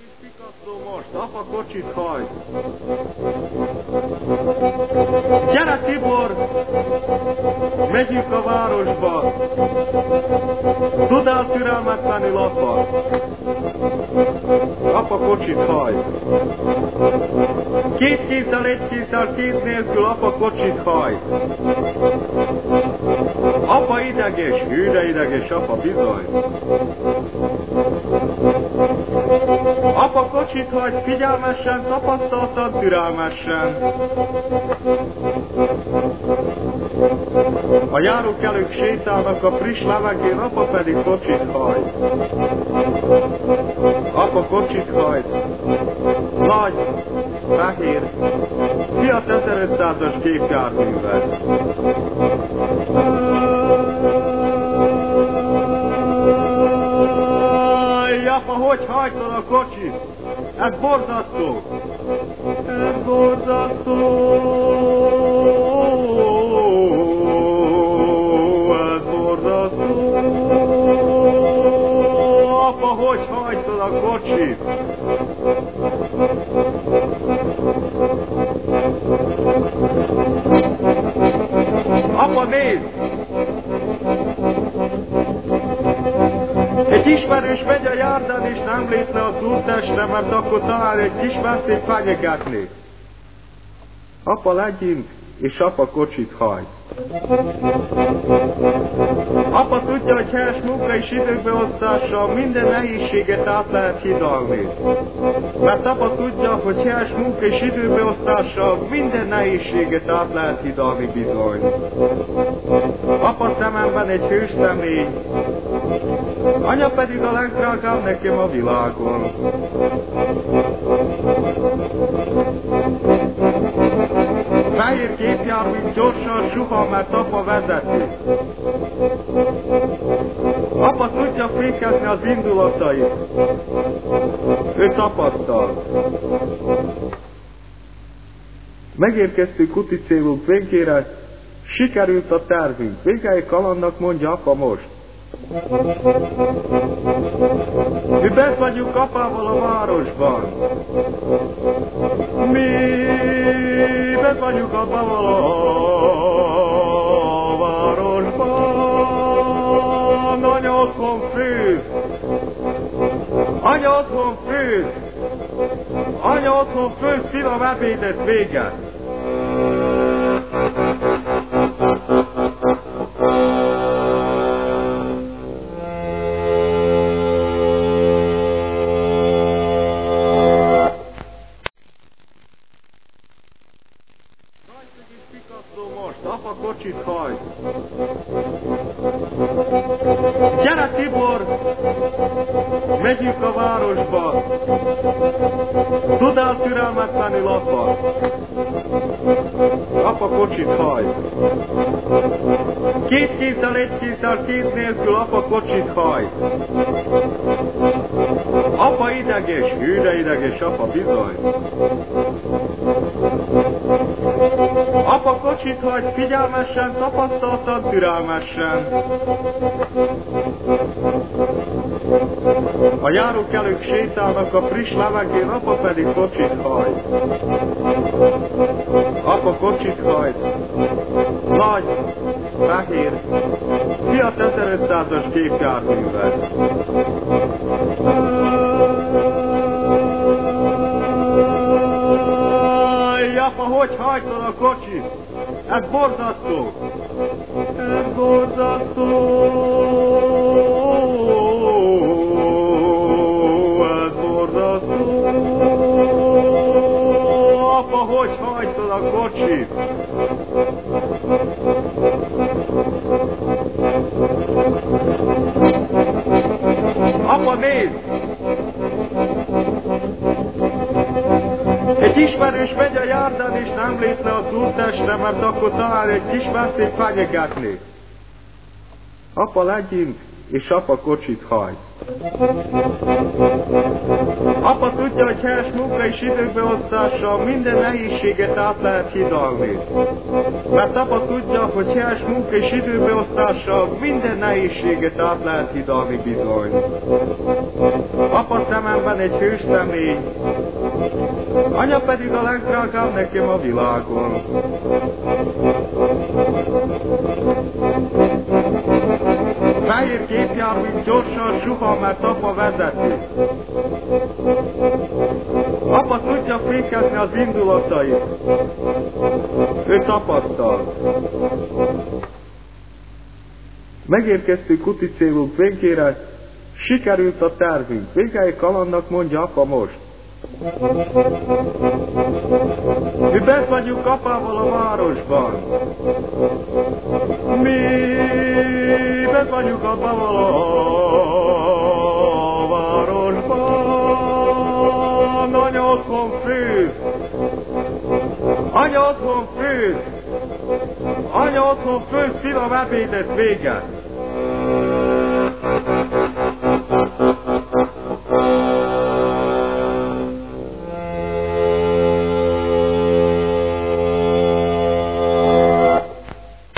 Picasso most, apa kocsit hajt. Gyere Tibor, megyünk a városba. Tudál türelmetlenül apa? Apa kocsit hajt. Két kézzel, egy kézzel, kéz nélkül apa kocsit hajt. Apa ideges, hű de ideges, apa bizony. Apa kocsit hagy, figyelmesen, tapasztaltan, türelmesen. A járókelők sétálnak a friss levegén, apa pedig kocsit hagy. Apa kocsit hagy. Nagy, fehér, Fiat 1500-as gépjárművel. Apa, hogy hajtod a kocsit? Ez borzasztó! Ez borzasztó! Ez borzasztó! Apa, hogy hajtod a kocsit? Apa, nézd! Egy ismerős megy a járdán és nem lép le az úttestre, mert akkor talán egy kis veszély fenyegetni. Apa, legyünk, és apa kocsit hajt. Apa tudja, hogy helyes munka és időbeosztással minden nehézséget át lehet hidalni. Mert apa tudja, hogy helyes munka és időbeosztással minden nehézséget át lehet hidalni bizony. Apa szememben egy hős személy, anya pedig a legdrágább nekem a világon. Fehér gépjármű gyorsan suhan, mert apa vezeti. Apa tudja fékezni az indulatait. Ő tapasztalt. Megérkeztünk úti célunk végére, sikerült a tervünk. Végei kalandnak, mondja apa most. Mi bent vagyunk apával a városban. Mi bent vagyunk apával a városban. Anya otthon főz. Anya otthon főz. Anya otthon főz, finom ebédet véget. Apa kocsit hajt. Gyere Tibor, megyünk a városba. Tudál türelmetlenül apa? Apa kocsit hajt. Két kézzel, egy kézzel, kéz nélkül apa kocsit hajt. Apa ideges, hű de ideges, apa bizony. Apa kocsit hagy, figyelmesen, tapasztaltan, türelmesen. A járókelők sétálnak a friss levegén, apa pedig kocsit hagy. Apa kocsit hagy. Nagy, fehér, Fiat 1500-as gépjárművel. Apa, hogy hajtod a kocsit? Ez borzasztó! Ez borzasztó! Ez borzasztó! Apa, hogy hajtod a kocsit? Apa, nézd! Egy ismerős megy a járdán és nem lép le az úttestre, mert akkor talán egy kis veszély fenyegetni. Apa, legyünk, és apa kocsit hajt. Apa tudja, hogy helyes munka és időbeosztással minden nehézséget át lehet hidalni. Mert apa tudja, hogy helyes munka és időbeosztással minden nehézséget át lehet hidalni bizony. Apa szememben egy hős személy, anya pedig a legdrágább nekem a világon. Fehér gépjármű gyorsan suhan, mert apa vezeti. Apa tudja fékezni az indulatait. Ő tapasztalt. Megérkeztünk úti célunk végére, sikerült a tervünk. Végeig kalandnak, mondja apa most. Mi bent vagyunk apával a városban. Mi bent vagyunk apával a városban. Anya otthon főz. Anya otthon főz. Anya otthon főz, finom ebédet véget.